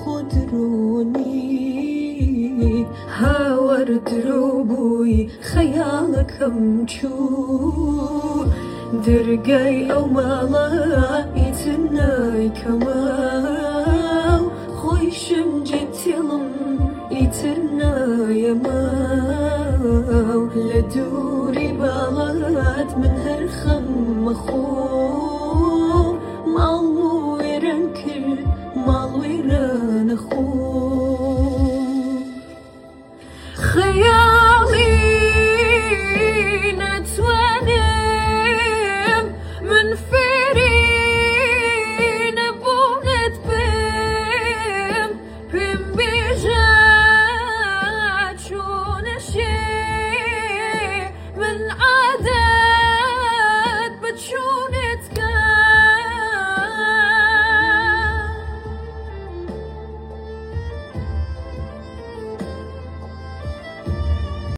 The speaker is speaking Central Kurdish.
خدروني هاور دروبوي خيالك همشو درقاي أو مالا يتناي كماو خويشم جيت يلم يتناي ماو لدوري بالات من هرخم مخو مالو يرنكر مالو يران خو